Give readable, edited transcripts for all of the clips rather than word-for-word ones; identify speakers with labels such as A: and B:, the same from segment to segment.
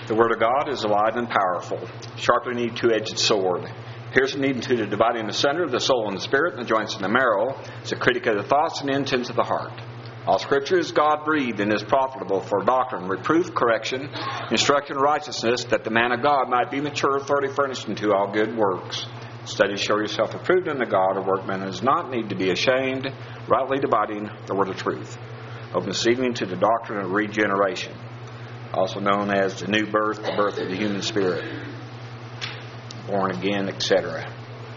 A: The Word of God is alive and powerful, sharper than any two-edged sword, piercing even to the dividing asunder of the soul and the spirit, and the joints and the marrow. It's a critic of the thoughts and intents of the heart. All Scripture is God-breathed and is profitable for doctrine, reproof, correction, instruction in righteousness, that the man of God might be mature, thoroughly furnished unto all good works. Study, show yourself approved unto God, a workman who does not need to be ashamed, rightly dividing the word of truth. Open this evening to the doctrine of regeneration, also known as the new birth, the birth of the human spirit, born again, etc.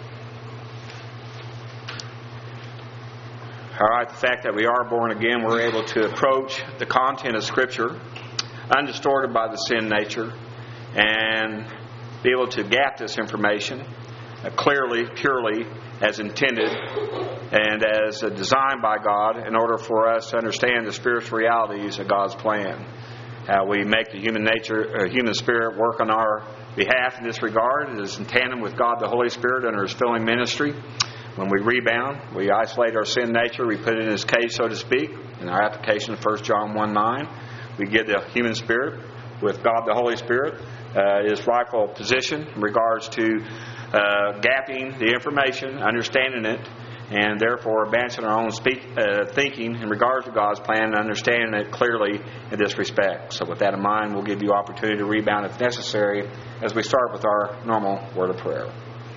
A: All right, the fact that we are born again, we're able to approach the content of Scripture undistorted by the sin nature and be able to gap this information clearly, purely, as intended and as designed by God in order for us to understand the spiritual realities of God's plan. How we make the human spirit work on our behalf in this regard. It is in tandem with God the Holy Spirit under His filling ministry. When we rebound, we isolate our sin nature, we put it in His cage, so to speak. In our application of 1 John 1:9, we give the human spirit with God the Holy Spirit His rightful position in regards to gapping the information, understanding it, and therefore advancing our own thinking in regards to God's plan and understanding it clearly in this respect. So with that in mind, we'll give you opportunity to rebound if necessary as we start with our normal word of prayer.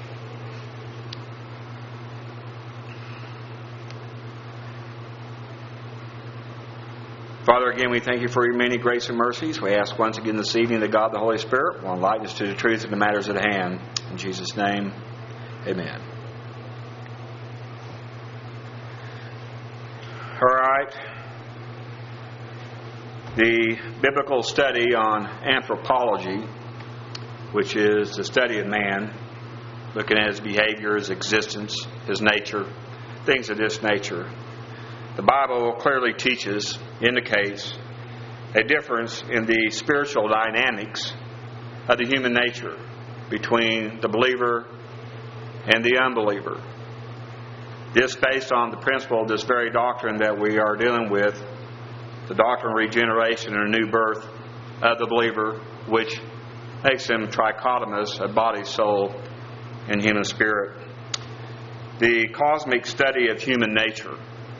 A: Father, again, we thank You for Your many grace and mercies. We ask once again this evening that God the Holy Spirit will enlighten us to the truth of the matters at hand. In Jesus' name, amen. All right. The biblical study on anthropology, which is the study of man, looking at his behavior, his existence, his nature, things of this nature. The Bible clearly teaches, indicates a difference in the spiritual dynamics of the human nature between the believer and the unbeliever. This based on the principle of this very doctrine that we are dealing with, the doctrine of regeneration and a new birth of the believer, which makes him trichotomous, a body, soul, and human spirit. The cosmic study of human nature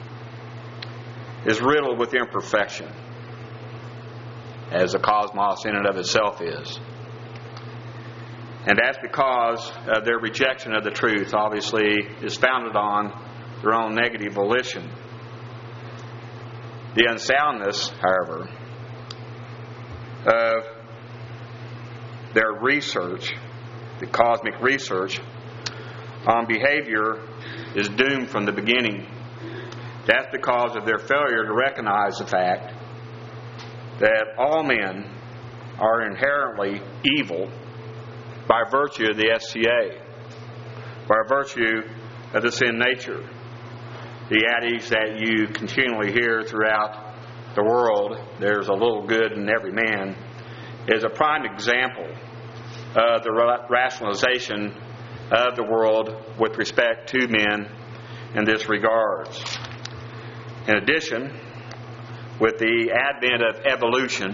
A: is riddled with imperfection, as the cosmos in and of itself is. And that's because their rejection of the truth, obviously, is founded on their own negative volition. The unsoundness, however, of their research, the cosmic research on behavior, is doomed from the beginning. That's because of their failure to recognize the fact that all men are inherently evil by virtue of the SCA, by virtue of the sin nature. The adage that you continually hear throughout the world, there's a little good in every man, is a prime example of the rationalization of the world with respect to men in this regards. In addition, with the advent of evolution,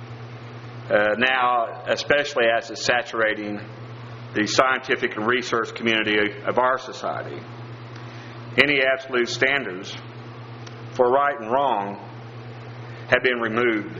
A: now especially as it's saturating the scientific and research community of our society, any absolute standards for right and wrong have been removed.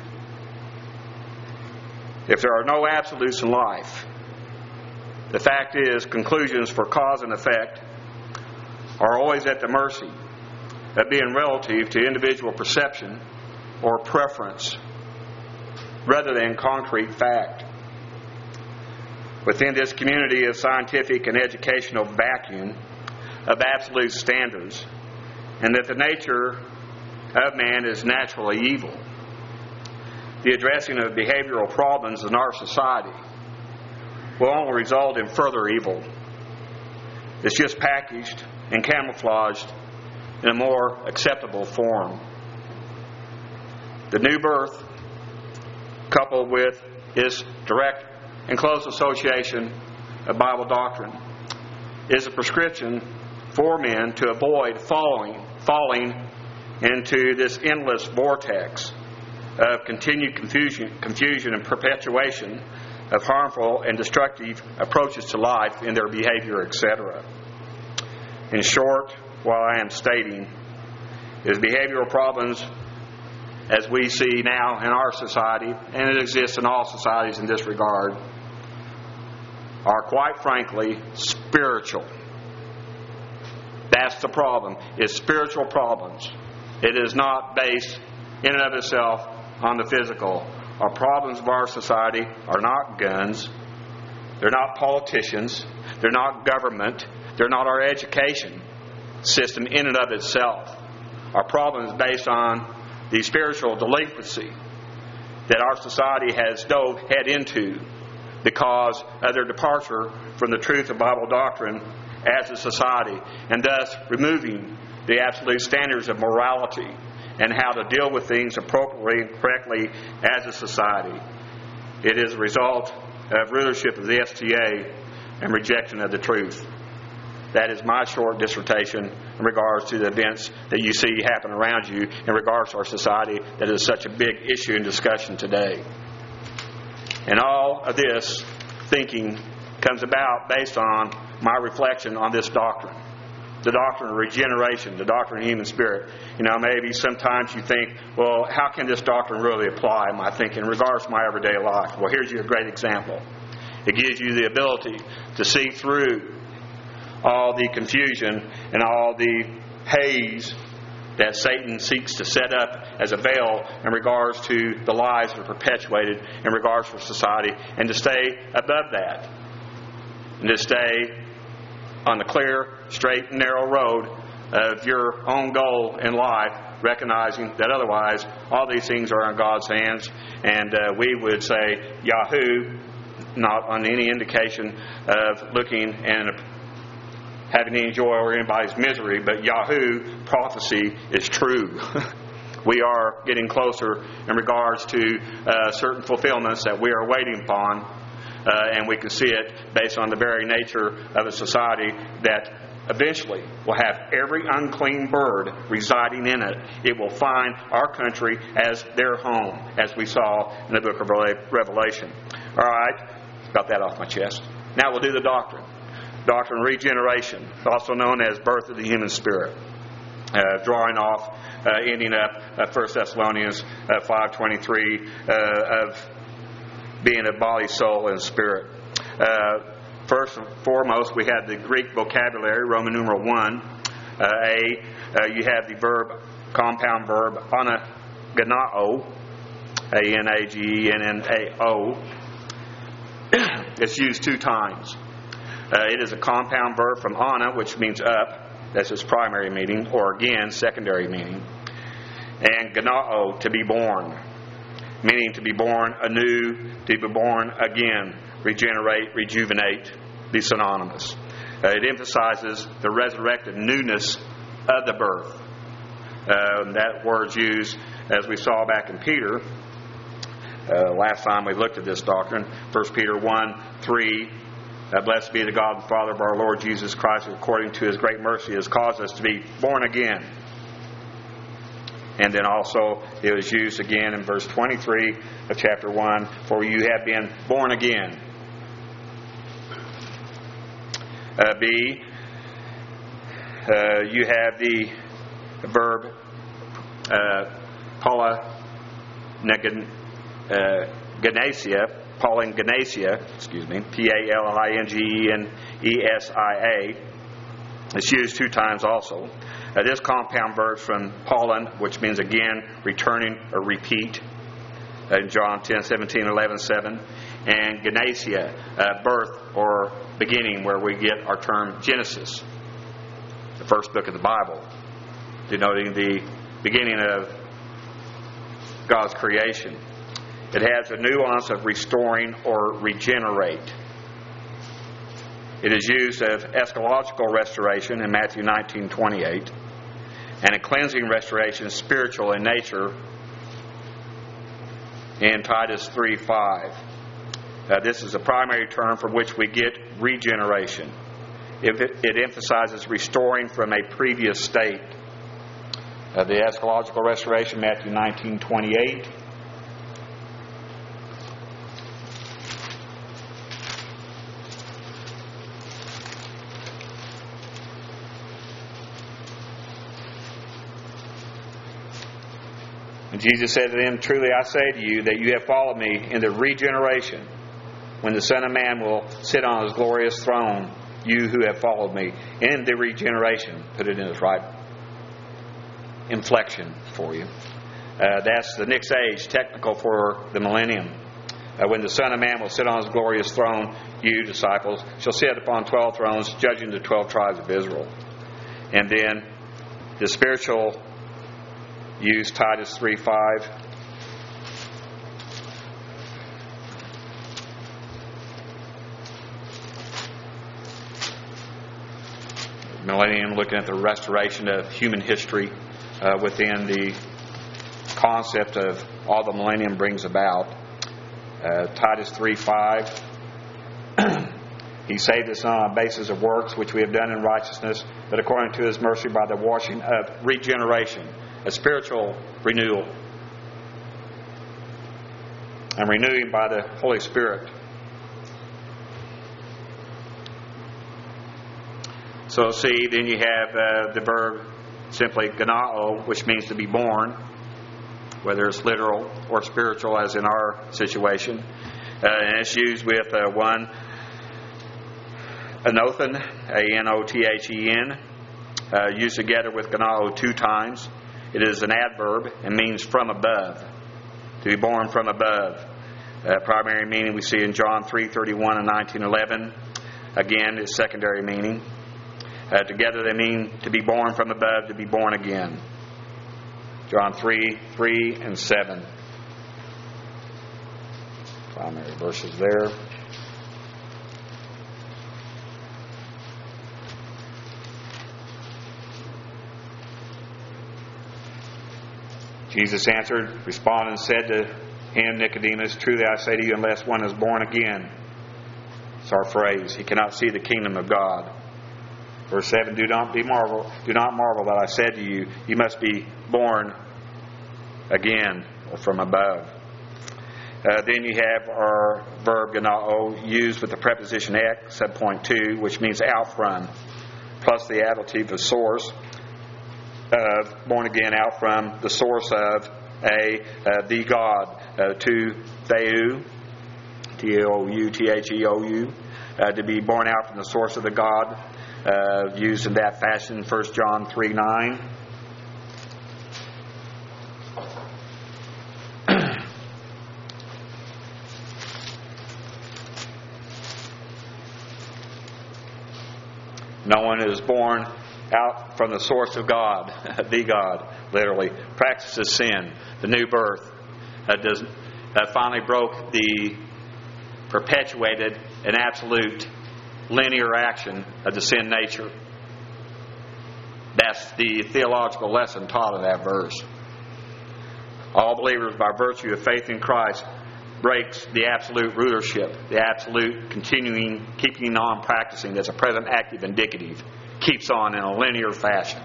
A: If there are no absolutes in life, the fact is conclusions for cause and effect are always at the mercy of being relative to individual perception or preference rather than concrete fact. Within this community of scientific and educational vacuum of absolute standards, and that the nature of man is naturally evil, the addressing of behavioral problems in our society will only result in further evil. It's just packaged and camouflaged in a more acceptable form. The new birth, coupled with its direct and close association of Bible doctrine, is a prescription for men to avoid falling into this endless vortex of continued confusion and perpetuation of harmful and destructive approaches to life in their behavior, etc. In short, what I am stating is behavioral problems, as we see now in our society, and it exists in all societies in this regard, are quite frankly spiritual. That's the problem. It's spiritual problems. It is not based in and of itself on the physical. Our problems of our society are not guns. They're not politicians. They're not government. They're not our education system in and of itself. Our problem is based on the spiritual delinquency that our society has dove head into because of their departure from the truth of Bible doctrine as a society, and thus removing the absolute standards of morality and how to deal with things appropriately and correctly as a society. It is a result of rulership of the STA and rejection of the truth. That is my short dissertation in regards to the events that you see happen around you in regards to our society that is such a big issue and discussion today. And all of this thinking comes about based on my reflection on this doctrine. The doctrine of regeneration, the doctrine of human spirit. Maybe sometimes you think, well, how can this doctrine really apply, I think, in regards to my everyday life? Well, here's a great example. It gives you the ability to see through all the confusion and all the haze that Satan seeks to set up as a veil in regards to the lies that are perpetuated in regards to society, and to stay above that, and to stay on the clear, straight, and narrow road of your own goal in life, recognizing that otherwise all these things are in God's hands, and we would say Yahoo, not on any indication of looking and having any joy over anybody's misery, but Yahoo prophecy is true. We are getting closer in regards to certain fulfillments that we are waiting upon, and we can see it based on the very nature of a society that eventually will have every unclean bird residing in it. It will find our country as their home, as we saw in the book of Revelation. All right, got that off my chest. Now we'll do the doctrine. Doctrine of regeneration, also known as birth of the human spirit. Drawing off, ending up 1 Thessalonians 5:23 of being a body, soul, and spirit. First and foremost, we have the Greek vocabulary, Roman numeral 1. You have the verb, compound verb, anagenao, A-N-A-G-E-N-N-A-O. It's used 2 times. It is a compound verb from ana, which means up. That's its primary meaning, or again, secondary meaning. And genao, to be born, meaning to be born anew, to be born again, regenerate, rejuvenate, be synonymous. It emphasizes the resurrected newness of the birth. That word's used, as we saw back in Peter. Last time we looked at this doctrine, 1 Peter 1:3. Blessed be the God and Father of our Lord Jesus Christ, who according to His great mercy has caused us to be born again. And then also it was used again in verse 23 of chapter 1, for you have been born again. B, you have the verb Paulingenesia, P-A-L-I-N-G-E-N-E-S-I-A. It's used 2 times also. This compound verb from Paulin, which means again, returning or repeat, in John 10:17-11:7, and Genesia, birth or beginning, where we get our term Genesis, the first book of the Bible, denoting the beginning of God's creation. It has a nuance of restoring or regenerate. It is used of eschatological restoration in Matthew 19:28, and a cleansing restoration, spiritual in nature, in Titus 3:5. This is a primary term from which we get regeneration. It emphasizes restoring from a previous state. The eschatological restoration, Matthew 19:28, And Jesus said to them, Truly I say to you that you have followed me in the regeneration, when the Son of Man will sit on His glorious throne, you who have followed me. In the regeneration, put it in its right inflection for you. That's the next age, technical for the millennium. When the Son of Man will sit on His glorious throne, you, disciples, shall sit upon 12 thrones, judging the 12 tribes of Israel. And then the spiritual use, Titus 3:5. Millennium, looking at the restoration of human history within the concept of all the millennium brings about. Titus 3:5. He saved us not on the basis of works which we have done in righteousness, but according to His mercy by the washing of regeneration, a spiritual renewal, and renewing by the Holy Spirit. So see, then you have the verb simply ganao, which means to be born, whether it's literal or spiritual, as in our situation. And it's used with one, anothen, A-N-O-T-H-E-N, used together with ganao 2 times. It is an adverb and means from above, to be born from above. Primary meaning we see in John 3:31 and 19:11. Again, its secondary meaning. Together they mean to be born from above, to be born again. John 3:3 and 7. Primary verses there. Jesus answered, responded, and said to him, Nicodemus, Truly I say to you, unless one is born again. It's our phrase. He cannot see the kingdom of God. Verse 7, Do not marvel that I said to you, you must be born again, or from above. Then you have our verb ganao, used with the preposition ek, subpoint 2, which means out from, plus the adjective of source of born again, out from, the source of, the God, to theou, T-O-U-T-H-E-O-U, to be born out from the source of the God, used in that fashion, 1 John 3:9. No one is born out from the source of God, the God, literally, practices sin, the new birth, finally broke the perpetuated and absolute linear action of the sin nature. That's the theological lesson taught in that verse. All believers, by virtue of faith in Christ, breaks the absolute rulership, the absolute continuing, keeping on practicing that's a present active indicative, keeps on in a linear fashion.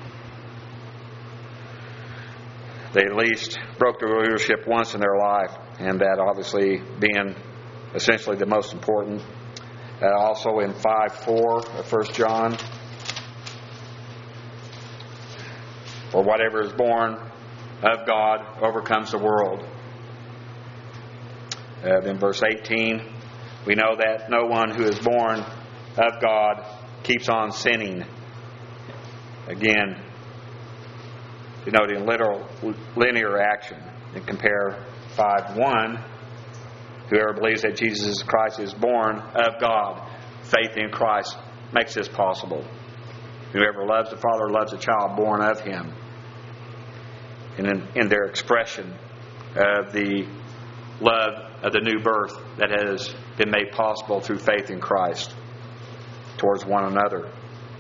A: They at least broke the rulership once in their life, and that obviously being essentially the most important. Also in 5:4 of 1 John, For whatever is born of God overcomes the world. Then verse 18, we know that no one who is born of God keeps on sinning. Again, denoting literal linear action. And compare 5:1, whoever believes that Jesus Christ is born of God, faith in Christ makes this possible. Whoever loves the Father loves a child born of Him. And in their expression of the love of the new birth that has been made possible through faith in Christ towards one another.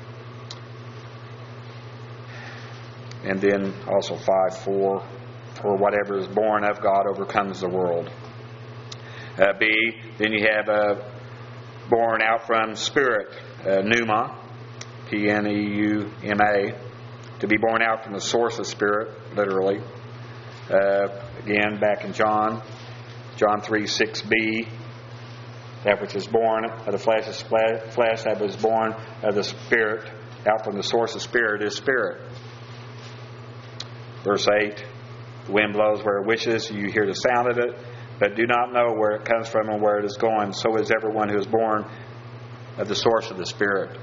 A: And then also 5:4, for whatever is born of God overcomes the world. B, then you have born out from spirit, pneuma, P-N-E-U-M-A, to be born out from the source of spirit, literally. Again, back in John 3:6b, that which is born of the flesh is flesh, that was born of the spirit, out from the source of spirit is spirit. Verse 8, The wind blows where it wishes, you hear the sound of it, but do not know where it comes from and where it is going. So is everyone who is born of the source of the Spirit.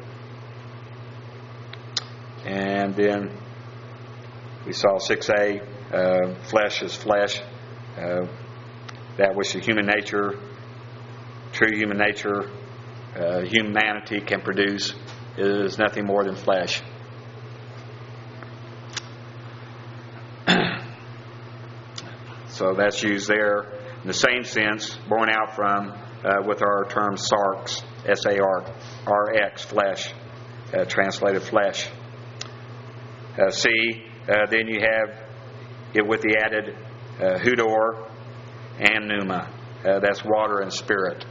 A: And then we saw 6a, flesh is flesh. That which the human nature, true human nature, humanity can produce is nothing more than flesh. So that's used there in the same sense, born out from, with our term sarx, S-A-R-X, flesh, translated flesh. Then you have it with the added hudor and pneuma. That's water and spirit.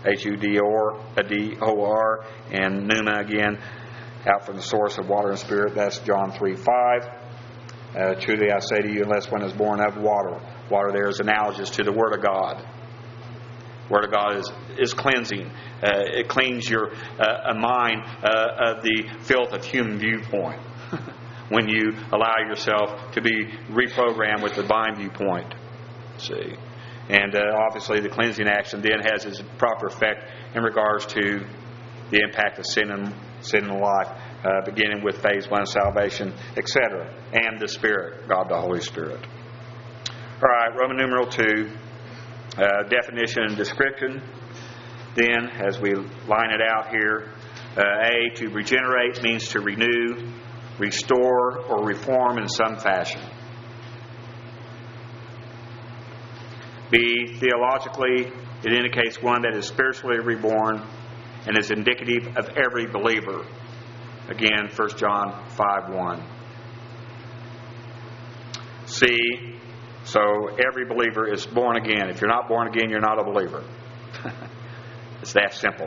A: H-U-D-O-R, and pneuma again, out from the source of water and spirit. That's John 3:5. Truly I say to you, unless one is born of water. Water there is analogous to the Word of God. Word of God is cleansing. It cleans your mind of the filth of human viewpoint when you allow yourself to be reprogrammed with the divine viewpoint. See? And obviously the cleansing action then has its proper effect in regards to the impact of sin in life, beginning with phase 1 salvation, etc. And the Spirit, God the Holy Spirit. All right, Roman numeral 2, definition and description. Then, as we line it out here, A, to regenerate means to renew, restore, or reform in some fashion. B, theologically, it indicates one that is spiritually reborn and is indicative of every believer. Again, 1 John 5:1. C, so every believer is born again. If you're not born again, you're not a believer. It's that simple.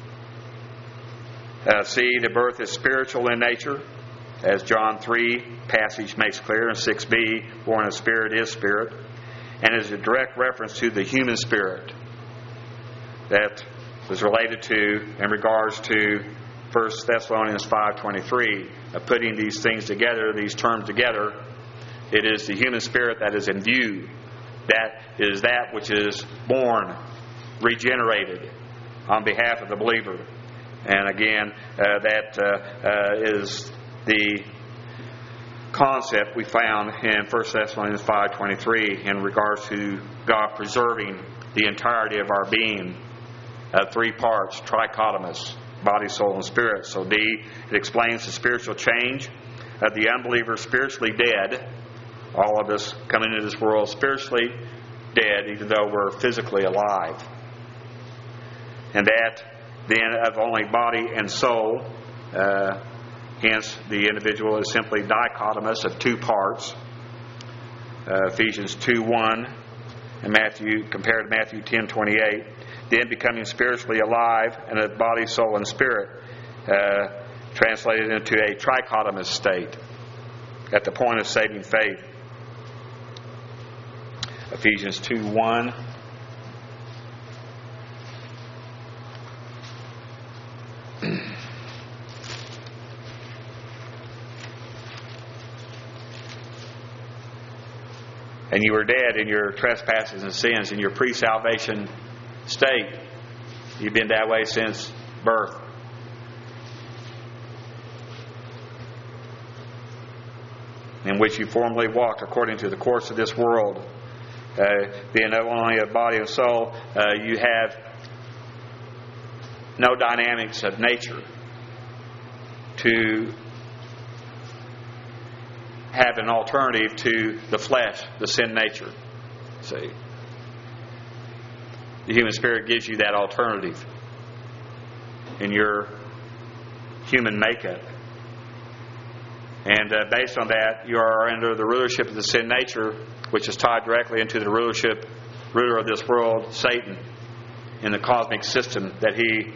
A: C, the birth is spiritual in nature, as John 3 passage makes clear, and 6b, born of spirit is spirit, and is a direct reference to the human spirit that was related to in regards to 1 Thessalonians 5:23, of putting these things together, these terms together. It is the human spirit that is in view. That is that which is born, regenerated on behalf of the believer. And again, that is the concept we found in 1 Thessalonians 5:23 in regards to God preserving the entirety of our being, 3 parts, trichotomous, body, soul, and spirit. So D, it explains the spiritual change of the unbeliever spiritually dead. All of us come into this world spiritually dead, even though we're physically alive. And that then of only body and soul. Hence, the individual is simply dichotomous of 2 parts. Ephesians 2:1 and compared to Matthew 10:28. Then becoming spiritually alive and of body, soul, and spirit, translated into a trichotomous state at the point of saving faith. Ephesians 2:1. And you were dead in your trespasses and sins in your pre-salvation state. You've been that way since birth. In which you formerly walked according to the course of this world. Being not only a body and soul, you have no dynamics of nature to have an alternative to the flesh, the sin nature. See? The human spirit gives you that alternative in your human makeup. And based on that, you are under the rulership of the sin nature, which is tied directly into the ruler of this world, Satan, in the cosmic system that he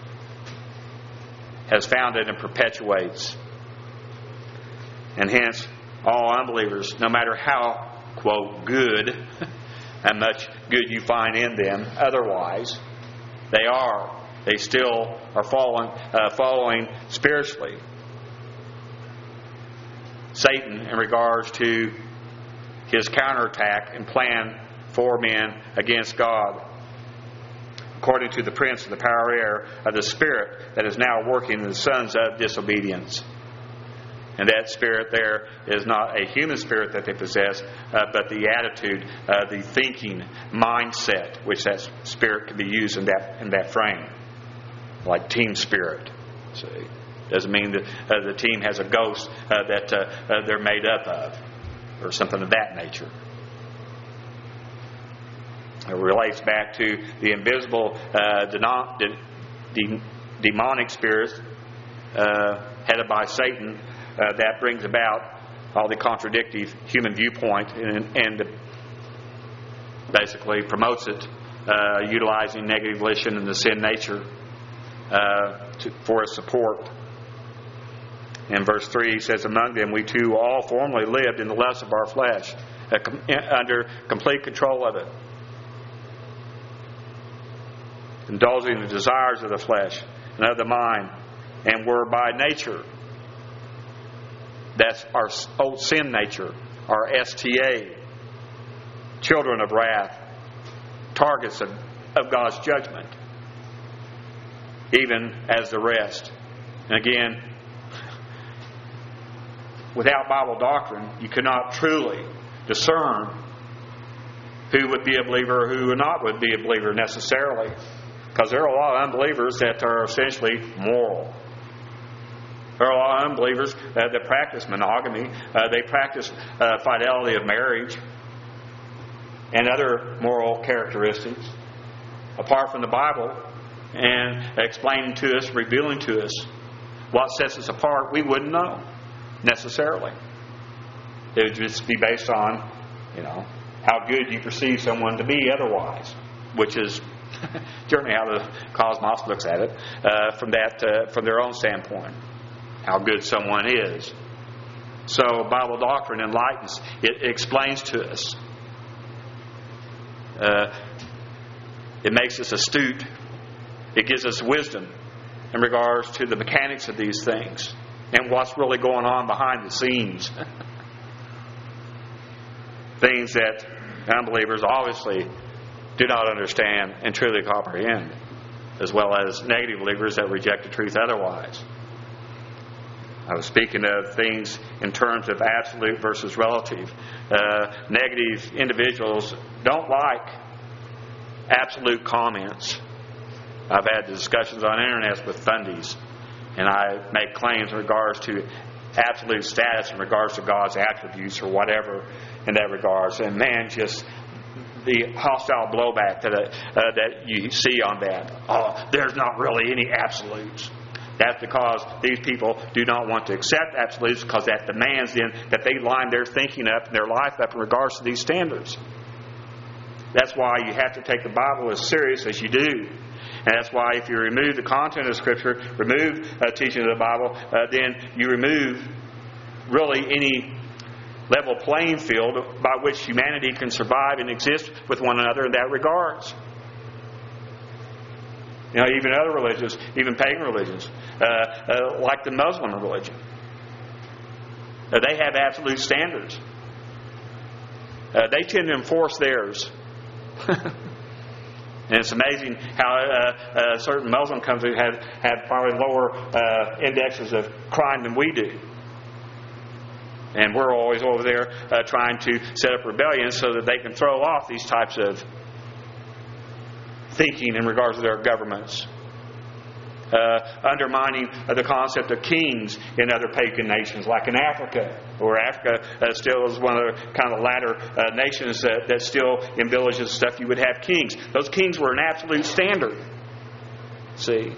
A: has founded and perpetuates. And hence, all unbelievers, no matter how, quote, good, and much good you find in them otherwise, they still are following spiritually Satan in regards to his counterattack and plan for men against God, according to the prince of the power air of the spirit that is now working in the sons of disobedience. And that spirit there is not a human spirit that they possess, but the attitude, the thinking mindset, which that spirit can be used in that frame, like team spirit. See, doesn't mean that the team has a ghost that they're made up of, or something of that nature. It relates back to the invisible demonic spirits headed by Satan that brings about all the contradictory human viewpoint and basically promotes it, utilizing negative volition and the sin nature for its support. In verse 3 he says, among them we too all formerly lived in the lust of our flesh, under complete control of it, indulging the desires of the flesh and of the mind, and were by nature, that's our old sin nature, our STA, children of wrath, targets of God's judgment, even as the rest. And again, without Bible doctrine, you cannot truly discern who would be a believer or who would not would be a believer necessarily. Because there are a lot of unbelievers that are essentially moral. There are a lot of unbelievers that practice monogamy. They practice fidelity of marriage and other moral characteristics apart from the Bible and explaining to us, revealing to us what sets us apart. We wouldn't know necessarily. It would just be based on, how good you perceive someone to be otherwise, which is generally how the cosmos looks at it from their own standpoint, how good someone is. So Bible doctrine enlightens. It explains to us. It makes us astute. It gives us wisdom in regards to the mechanics of these things and what's really going on behind the scenes. Things that unbelievers obviously do not understand and truly comprehend, as well as negative believers that reject the truth otherwise. I was speaking of things in terms of absolute versus relative. Negative individuals don't like absolute comments. I've had discussions on the internet with fundies, and I make claims in regards to absolute status in regards to God's attributes or whatever in that regards. And man, just the hostile blowback that you see on that. Oh, there's not really any absolutes. That's because these people do not want to accept absolutes, because that demands then that they line their thinking up and their life up in regards to these standards. That's why you have to take the Bible as serious as you do. And that's why if you remove the content of Scripture, remove teaching of the Bible, then you remove really any level playing field by which humanity can survive and exist with one another in that regards. Even other religions, even pagan religions, like the Muslim religion. They have absolute standards. They tend to enforce theirs. And it's amazing how certain Muslim countries have probably lower indexes of crime than we do. And we're always over there trying to set up rebellions so that they can throw off these types of thinking in regards to their governments. Undermining the concept of kings in other pagan nations, like in Africa, where Africa still is one of the kind of latter nations that still in villages and stuff you would have kings. Those kings were an absolute standard. See?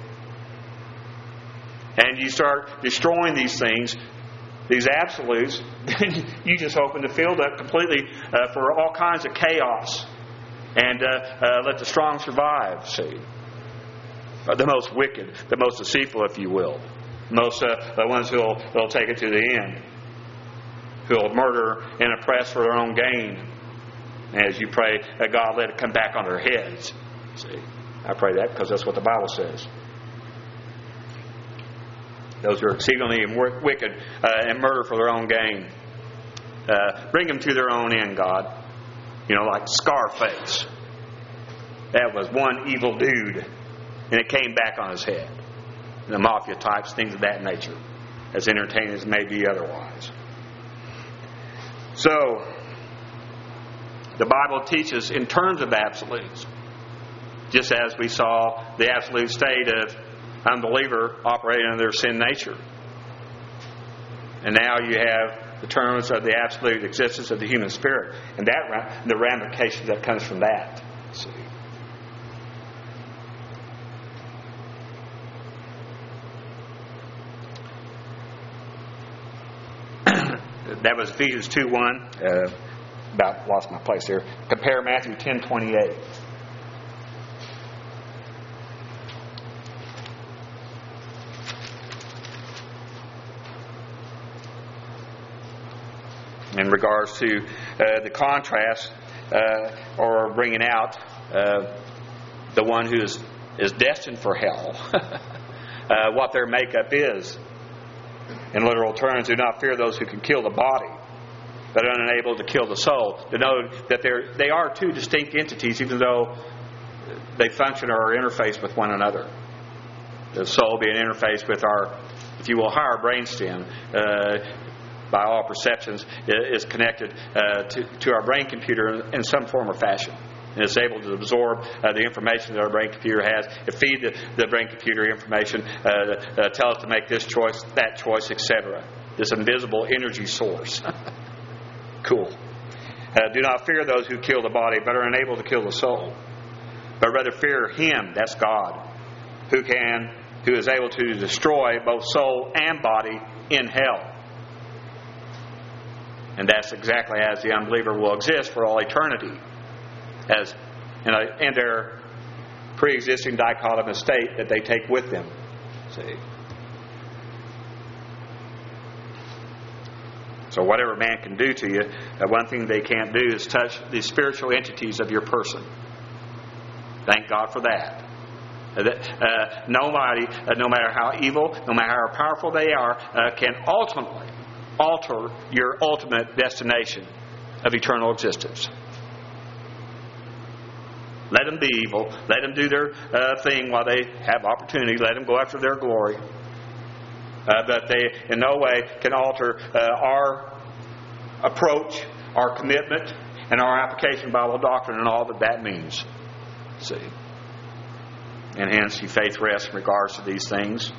A: And you start destroying these things, these absolutes, you just open the field up completely for all kinds of chaos. And let the strong survive, see. The most wicked, the most deceitful, if you will. The ones who'll take it to the end. Who'll murder and oppress for their own gain. As you pray that God let it come back on their heads. See, I pray that because that's what the Bible says. Those who are exceedingly wicked and murder for their own gain. bring them to their own end, God. You know, like Scarface. That was one evil dude, and it came back on his head. The mafia types, things of that nature, as entertaining as may be otherwise. So, the Bible teaches in terms of absolutes, just as we saw the absolute state of unbeliever operating under their sin nature. And now you have the terms of the absolute existence of the human spirit, and that the ramifications that comes from that. See. That was Ephesians 2:1. About lost my place here. Compare Matthew 10:28. In regards to the contrast or bringing out the one who is destined for hell, what their makeup is. In literal terms, do not fear those who can kill the body, but are unable to kill the soul. To know that they are two distinct entities, even though they function or are interfaced with one another. The soul being interfaced with our, if you will, higher brainstem, by all perceptions, is connected to our brain computer in some form or fashion. And it's able to absorb the information that our brain computer has, to feed the brain computer information, tell it to make this choice, that choice, etc. This invisible energy source. Cool. Do not fear those who kill the body, but are unable to kill the soul. But rather fear Him, that's God, who is able to destroy both soul and body in hell. And that's exactly as the unbeliever will exist for all eternity, as in their pre-existing dichotomous state that they take with them. See? So whatever man can do to you, one thing they can't do is touch the spiritual entities of your person. Thank God for that. Nobody, no matter how evil, no matter how powerful they are, can ultimately alter your ultimate destination of eternal existence. Let them be evil. Let them do their thing while they have opportunity. Let them go after their glory. But they in no way can alter our approach, our commitment, and our application of Bible doctrine and all that means. See? And hence, your faith rests in regards to these things.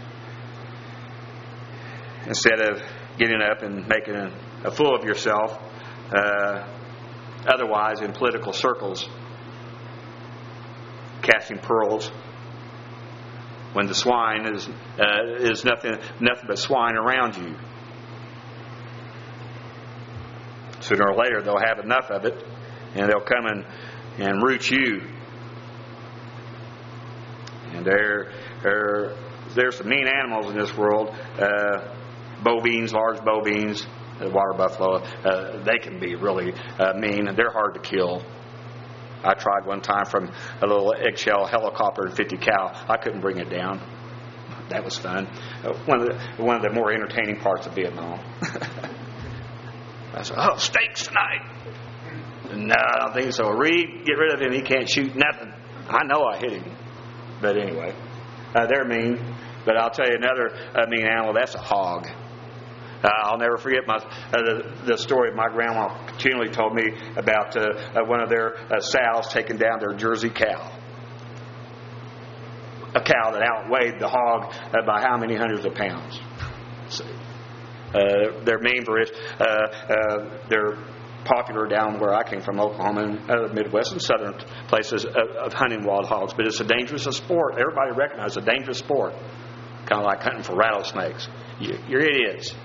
A: Instead of getting up and making a fool of yourself, otherwise in political circles, casting pearls, when the swine is nothing but swine around you. Sooner or later, they'll have enough of it, and they'll come and root you. And there's some mean animals in this world. Bovines, large bovines, water buffalo, they can be really mean, and they're hard to kill. I tried one time from a little eggshell helicopter and 50 cal. I couldn't bring it down. That was fun. One of the more entertaining parts of Vietnam. I said, steaks tonight. No, I don't think so. Reed, get rid of him. He can't shoot nothing. I know I hit him. But anyway, they're mean. But I'll tell you another mean animal. That's a hog. I'll never forget the story my grandma continually told me about one of their sows taking down their Jersey cow. A cow that outweighed the hog by how many hundreds of pounds. See. They're mean for it. They're popular down where I came from, Oklahoma, and the Midwest and southern places of hunting wild hogs. But it's a dangerous sport. Everybody recognizes it's a dangerous sport. Kind of like hunting for rattlesnakes. You're idiots.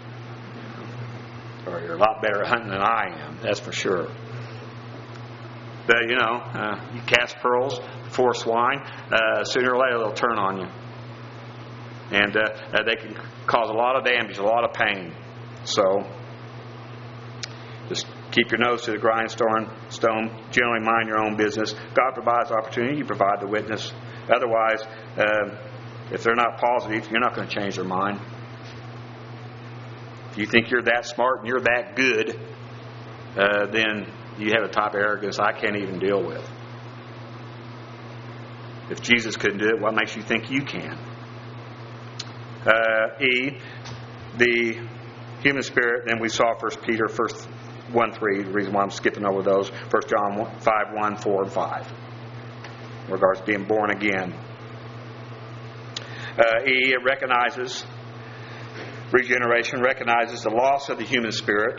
A: Or you're a lot better at hunting than I am, that's for sure. But, you cast pearls before swine, sooner or later they'll turn on you. And they can cause a lot of damage, a lot of pain. So, just keep your nose to the grindstone. Generally mind your own business. God provides opportunity, you provide the witness. Otherwise, if they're not positive, you're not going to change their mind. If you think you're that smart and you're that good, then you have a type of arrogance I can't even deal with. If Jesus couldn't do it, what makes you think you can? E, the human spirit. Then we saw 1 Peter 1:3. The reason why I'm skipping over those. 1 John 5:1, 4, and 5. In regards to being born again. E, it recognizes, regeneration recognizes the loss of the human spirit,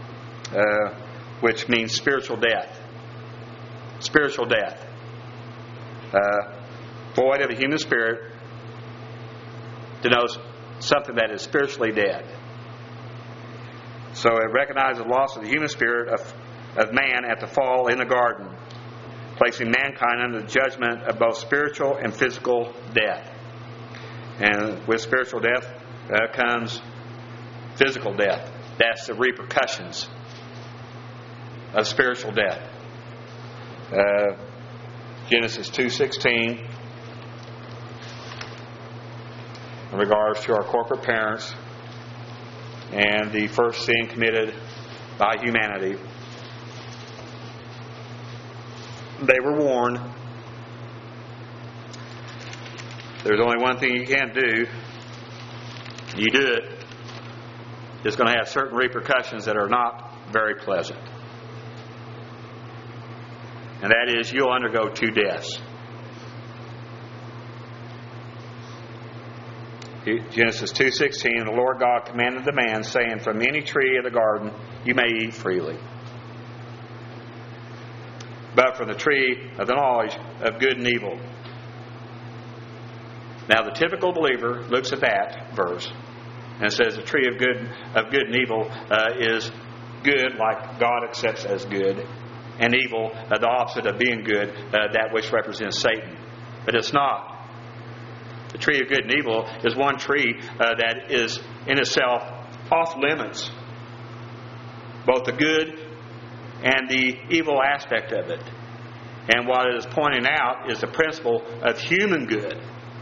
A: which means spiritual death. Spiritual death. Void of a human spirit denotes something that is spiritually dead. So it recognizes the loss of the human spirit of man at the fall in the garden, placing mankind under the judgment of both spiritual and physical death. And with spiritual death comes physical death. That's the repercussions of spiritual death. Genesis 2:16, in regards to our corporate parents and the first sin committed by humanity. They were warned. There's only one thing you can't do. You do it, it's going to have certain repercussions that are not very pleasant. And that is, you'll undergo 2 deaths. Genesis 2:16, the Lord God commanded the man, saying, from any tree of the garden you may eat freely, but from the tree of the knowledge of good and evil. Now the typical believer looks at that verse and says the tree of good and evil is good, like God accepts as good, and evil, the opposite of being good, that which represents Satan. But it's not. The tree of good and evil is one tree that is in itself off limits, both the good and the evil aspect of it. And what it is pointing out is the principle of human good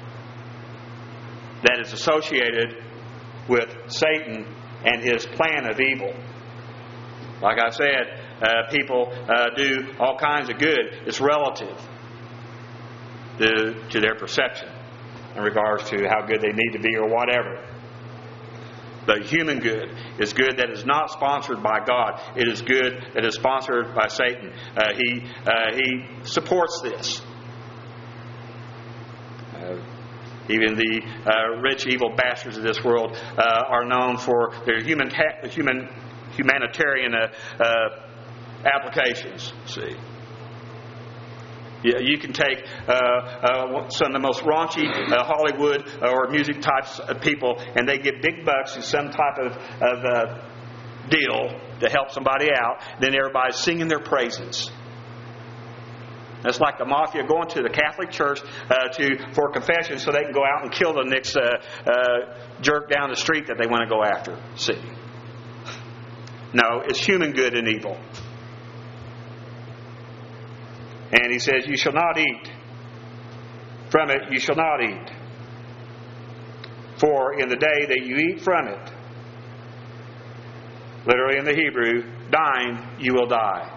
A: that is associated with Satan and his plan of evil. Like I said, people do all kinds of good. It's relative to their perception in regards to how good they need to be or whatever. But human good is good that is not sponsored by God. It is good that is sponsored by Satan. He supports this. Even the rich, evil bastards of this world are known for their humanitarian applications. See, you can take some of the most raunchy Hollywood or music types of people, and they get big bucks in some type of deal to help somebody out. Then everybody's singing their praises. That's like the mafia going to the Catholic Church for confession so they can go out and kill the next jerk down the street that they want to go after. See? No, it's human good and evil. And he says, you shall not eat. From it you shall not eat. For in the day that you eat from it, literally in the Hebrew, dying, you will die.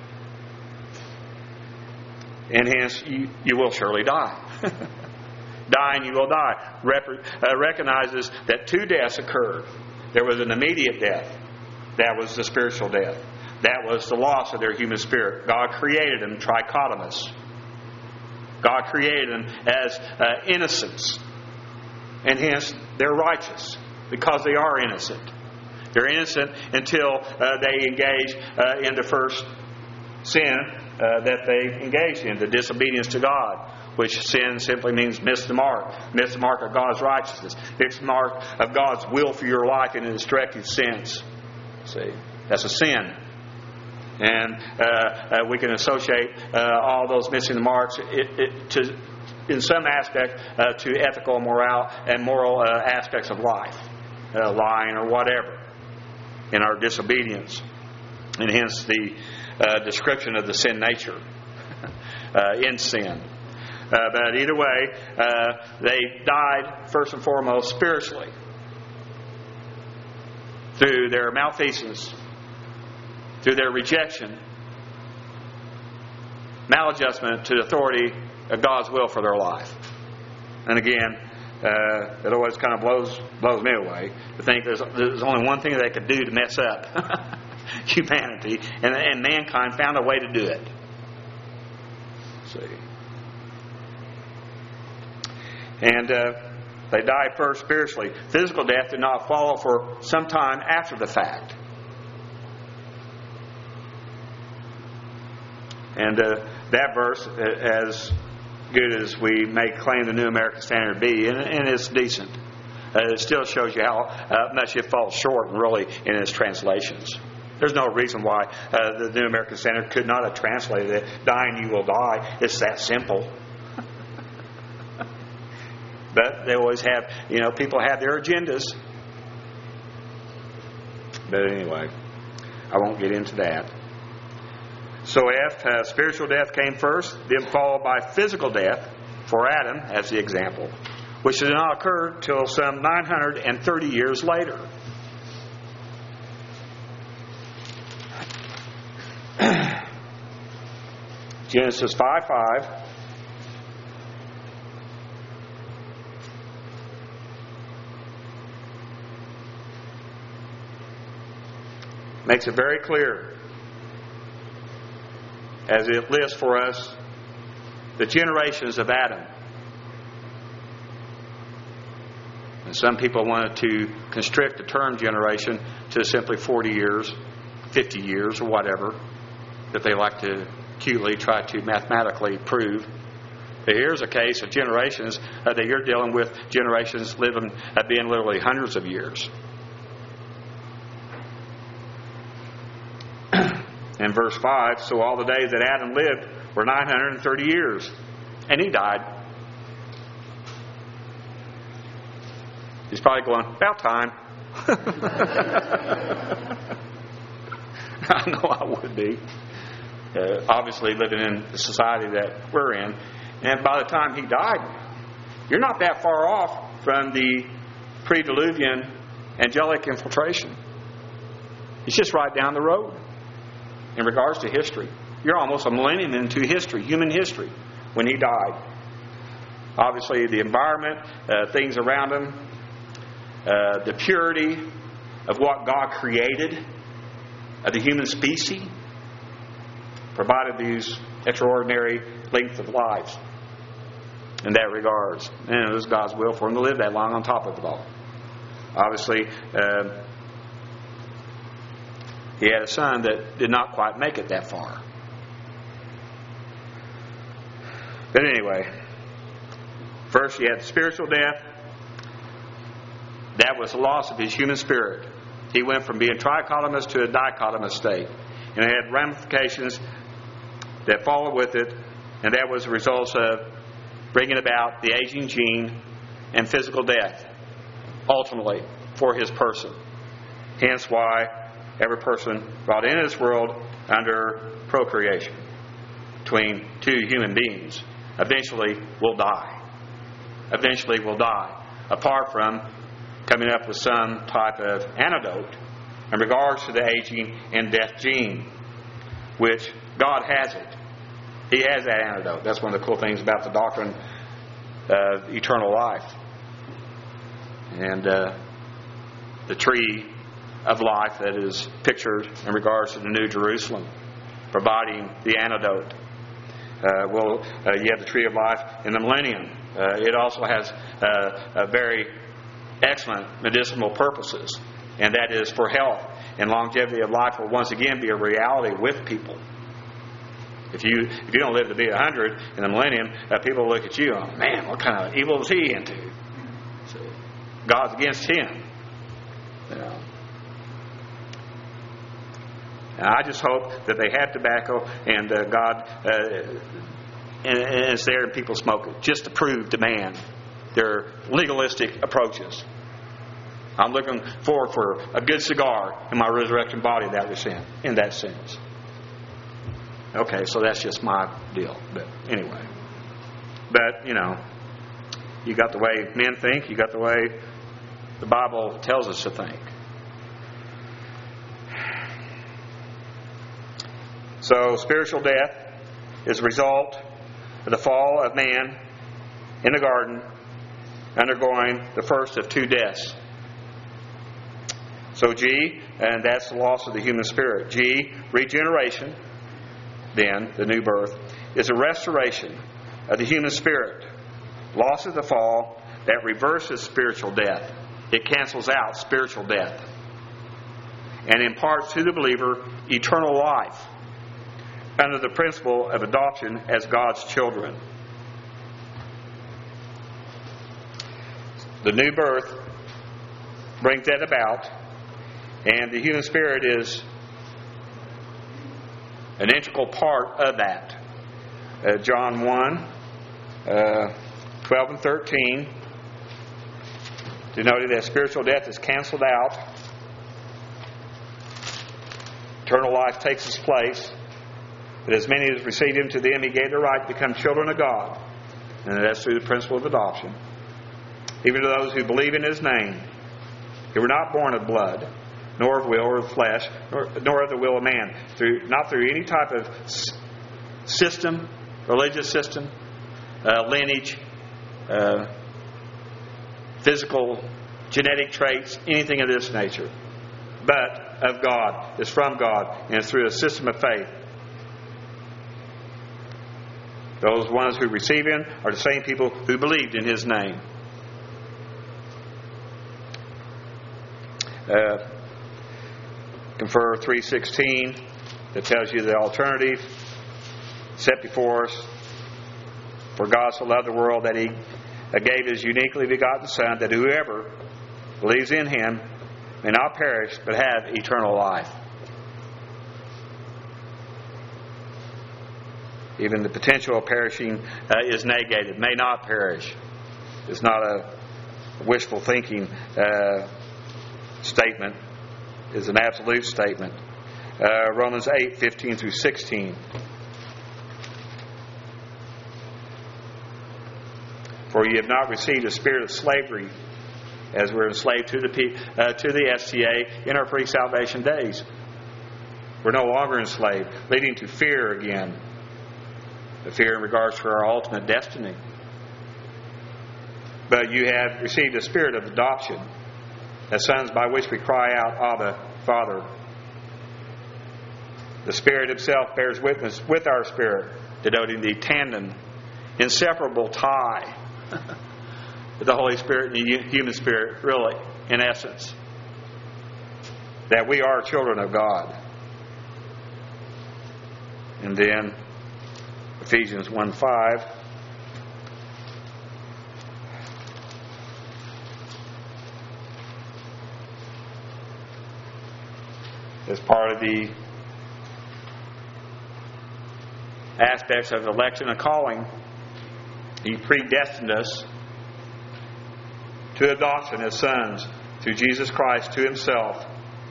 A: And hence, you will surely die. Dying, you will die. Recognizes that 2 deaths occurred. There was an immediate death. That was the spiritual death. That was the loss of their human spirit. God created them trichotomous. God created them as innocents. And hence, they're righteous because they are innocent. They're innocent until they engage in the first sin that they engaged in, the disobedience to God, which sin simply means miss the mark of God's righteousness, miss the mark of God's will for your life in a destructive sense. See, that's a sin. And we can associate all those missing the marks in some aspect to ethical and moral aspects of life, lying or whatever, in our disobedience. And hence the description of the sin nature in sin. But either way, they died first and foremost spiritually. through their malfeasance, through their rejection, maladjustment to the authority of God's will for their life. And again, it always kind of blows me away to think there's only one thing they could do to mess up humanity, and mankind found a way to do it. See, and they died first spiritually. Physical death did not follow for some time after the fact. And that verse, as good as we may claim the New American Standard to be, and it's decent, it still shows you how much it falls short, really, in its translations. There's no reason why the New American Standard could not have translated it, dying you will die. It's that simple. But they always have, people have their agendas. But anyway, I won't get into that. So spiritual death came first, then followed by physical death for Adam, as the example, which did not occur till some 930 years later. Genesis 5:5. Makes it very clear, as it lists for us the generations of Adam. And some people wanted to constrict the term generation to simply 40 years, 50 years, or whatever, that they like to cutely try to mathematically prove. But here's a case of generations that you're dealing with, generations being literally hundreds of years. In verse 5, so all the days that Adam lived were 930 years, and he died. He's probably going, about time. I know I would be. Obviously living in the society that we're in. And by the time he died, you're not that far off from the pre-Diluvian angelic infiltration. It's just right down the road. In regards to history, you're almost a millennium into history, human history, when he died. Obviously, the environment, things around him, the purity of what God created, of the human species, provided these extraordinary length of lives in that regards. And it was God's will for him to live that long on top of it all. Obviously, he had a son that did not quite make it that far. But anyway, first he had spiritual death. That was the loss of his human spirit. He went from being trichotomous to a dichotomous state. And it had ramifications that followed with it, and that was the result of bringing about the aging gene and physical death, ultimately, for his person. Hence why every person brought into this world under procreation between two human beings eventually will die. Eventually will die, apart from coming up with some type of antidote in regards to the aging and death gene, which God has it. He has that antidote. That's one of the cool things about the doctrine of eternal life. And the tree of life that is pictured in regards to the New Jerusalem, providing the antidote. You have the tree of life in the millennium. It also has very excellent medicinal purposes, and that is for health. And longevity of life will once again be a reality with people. If you don't live to be 100 in the millennium, people look at you, oh man, what kind of evil is he into? So, God's against him. And I just hope that they have tobacco and God and it's there and people smoke it just to prove to man their legalistic approaches. I'm looking forward for a good cigar in my resurrection body that was in that sense. Okay, so that's just my deal. But anyway. But, you got the way men think, you got the way the Bible tells us to think. So spiritual death is a result of the fall of man in the garden, undergoing the first of two deaths. So G, and that's the loss of the human spirit. G, regeneration, then, the new birth, is a restoration of the human spirit. Loss of the fall that reverses spiritual death. It cancels out spiritual death and imparts to the believer eternal life under the principle of adoption as God's children. The new birth brings that about, and the human spirit is an integral part of that. John 1, 12 and 13, denoting that spiritual death is canceled out. Eternal life takes its place. But as many as received Him, to them He gave the right to become children of God. And that's through the principle of adoption. Even to those who believe in His name, who were not born of blood, nor of will or of flesh, nor of the will of man. Not through any type of system, religious system, lineage, physical, genetic traits, anything of this nature. But of God, is from God, and is through a system of faith. Those ones who receive Him are the same people who believed in His name. Confer 3:16 that tells you the alternative set before us. For God so loved the world that He gave His uniquely begotten Son, that whoever believes in Him may not perish but have eternal life. Even the potential of perishing is negated. May not perish. It's not a wishful thinking statement. It's an absolute statement. Romans 8:15 through 16. For ye have not received a spirit of slavery, as we're enslaved to the STA in our pre-salvation days. We're no longer enslaved, leading to fear again. The fear in regards to our ultimate destiny. But you have received a spirit of adoption, as sons, by which we cry out, Abba, Father. The Spirit Himself bears witness with our spirit, denoting the tandem, inseparable tie with the Holy Spirit and the human spirit, really, in essence, that we are children of God. And then Ephesians 1:5. As part of the aspects of election and calling, He predestined us to adoption as sons through Jesus Christ to Himself,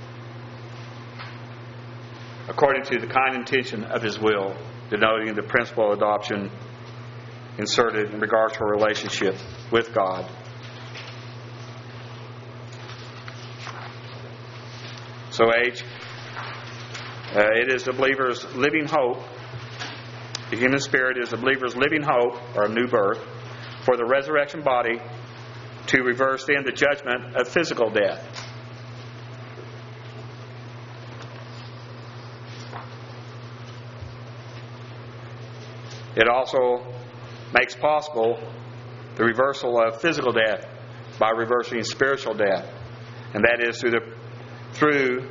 A: according to the kind intention of His will, denoting the principle of adoption inserted in regards to our relationship with God. So H, it is the believer's living hope. The human spirit is the believer's living hope, or a new birth, for the resurrection body to reverse then the judgment of physical death. It also makes possible the reversal of physical death by reversing spiritual death. And that is through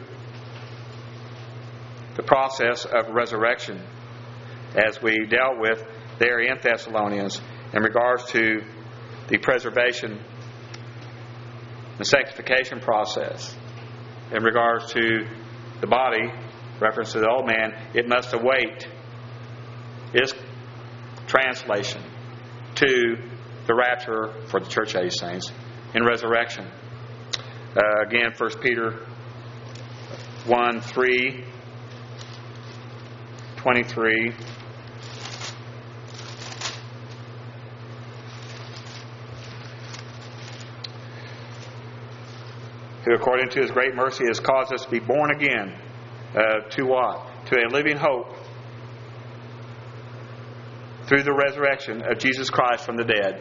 A: the process of resurrection, as we dealt with there in Thessalonians in regards to the preservation and sanctification process. In regards to the body, reference to the old man, it must await its translation to the rapture for the church age saints in resurrection. Again, 1 Peter 1:3-23. Who according to His great mercy has caused us to be born again. To what? To a living hope through the resurrection of Jesus Christ from the dead.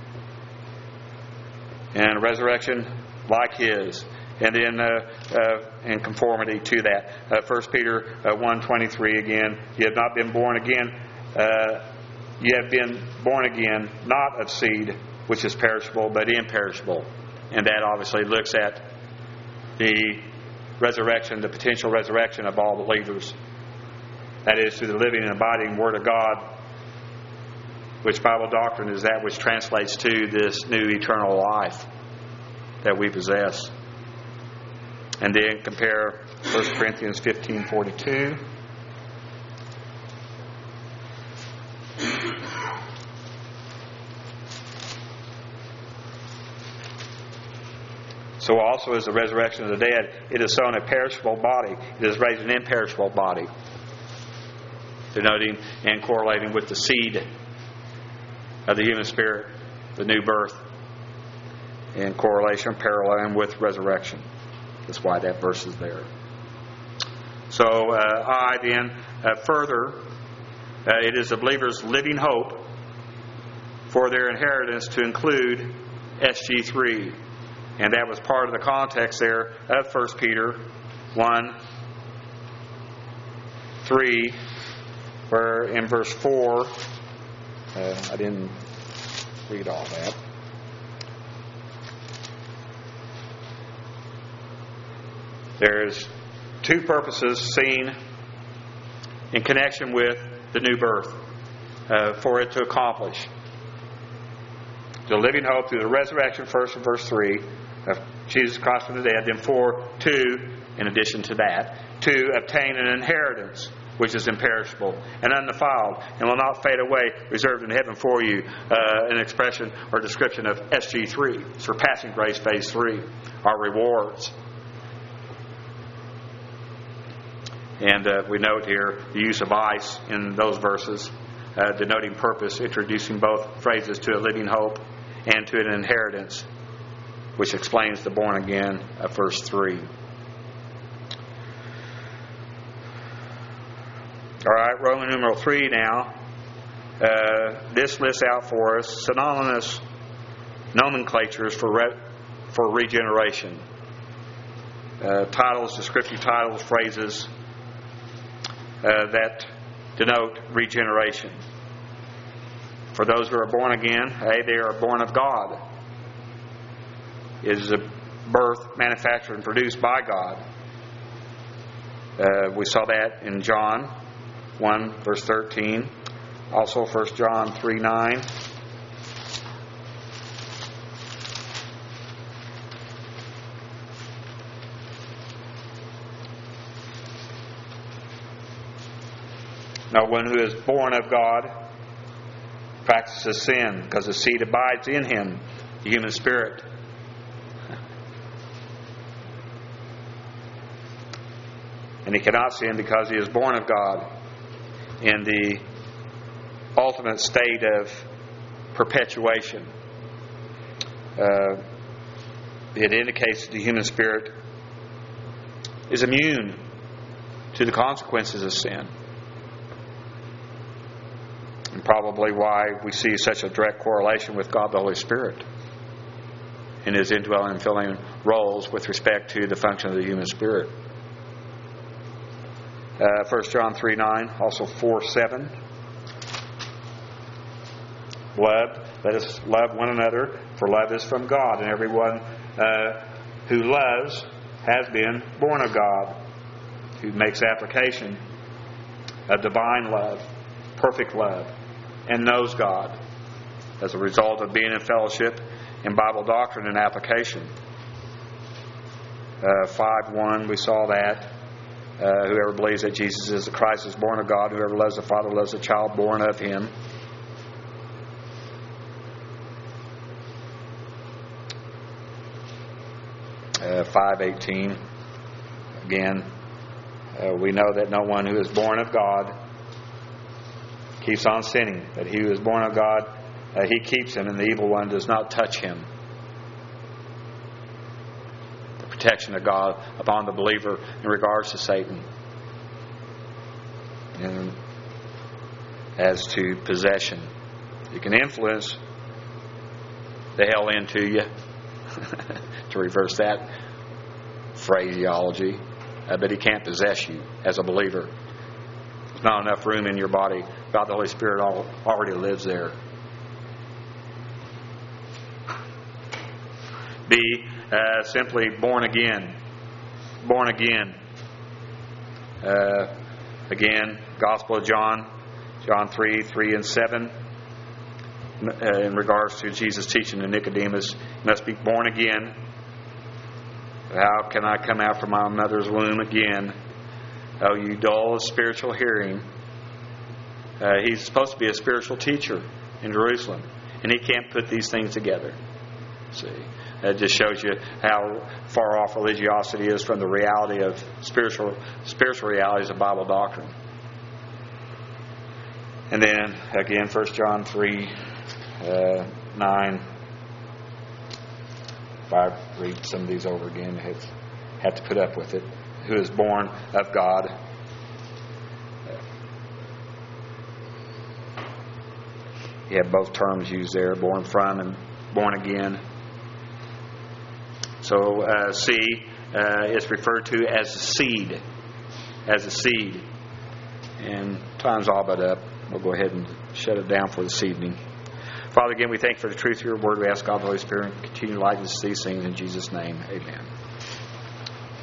A: And a resurrection like His. And then in conformity to that. 1 Peter 1:23 again. You have not been born again. You have been born again, not of seed which is perishable, but imperishable. And that obviously looks at the resurrection, the potential resurrection of all believers. That is, through the living and abiding Word of God, which Bible doctrine is that which translates to this new eternal life that we possess. And then compare 1 Corinthians 15:42. So also is the resurrection of the dead. It is sown a perishable body. It is raised an imperishable body. Denoting and correlating with the seed of the human spirit, the new birth, in correlation, paralleling with resurrection. That's why that verse is there. So I then further, it is the believer's living hope for their inheritance to include SG3. And that was part of the context there of 1 Peter 1:3, where in verse 4, I didn't read all that. There's two purposes seen in connection with the new birth for it to accomplish. The living hope through the resurrection, first in verse 3, of Jesus Christ from the dead. Then 2, in addition to that, to obtain an inheritance which is imperishable and undefiled and will not fade away, reserved in heaven for you. An expression or description of SG3, surpassing grace, phase 3, our rewards. And we note here the use of ice in those verses, denoting purpose, introducing both phrases to a living hope and to an inheritance, which explains the born again of verse 3. All right, Roman numeral 3 now. This lists out for us synonymous nomenclatures for regeneration. Titles, descriptive titles, phrases that denote regeneration. For those who are born again, they are born of God. It is a birth manufactured and produced by God. We saw that in John 1, verse 13. Also 1 John 3:9. No one who is born of God practices sin, because the seed abides in him, the human spirit. And he cannot sin because he is born of God in the ultimate state of perpetuation. It indicates that the human spirit is immune to the consequences of sin. And probably why we see such a direct correlation with God the Holy Spirit in His indwelling and filling roles with respect to the function of the human spirit. 1 John 3:9, also 4:7. Beloved, let us love one another, for love is from God, and everyone who loves has been born of God, who makes application of divine love, perfect love, and knows God as a result of being in fellowship in Bible doctrine and application. 5:1, we saw that. Whoever believes that Jesus is the Christ is born of God. Whoever loves the Father loves the child born of Him. Uh, 5:18. Again, we know that no one who is born of God keeps on sinning. That he who is born of God, He keeps him, and the evil one does not touch him. Protection of God upon the believer in regards to Satan. And as to possession. You can influence the hell into you, to reverse that phraseology, but He can't possess you as a believer. There's not enough room in your body. God the Holy Spirit already lives there. B, simply born again. Born again. Again, Gospel of John 3, 3 and 7. In regards to Jesus teaching to Nicodemus, you must be born again. How can I come out from my mother's womb again? Oh, you dull of spiritual hearing. He's supposed to be a spiritual teacher in Jerusalem, and he can't put these things together. See, that just shows you how far off religiosity is from the reality of spiritual realities of Bible doctrine. And then again, 1 John 3, 9. If I read some of these over again, I have to put up with it. Who is born of God. You have both terms used there, born from and born again. So C is referred to as a seed. As a seed. And time's all but up. We'll go ahead and shut it down for this evening. Father, again, we thank you for the truth of your word. We ask God the Holy Spirit to continue to lighten us these things in Jesus' name. Amen.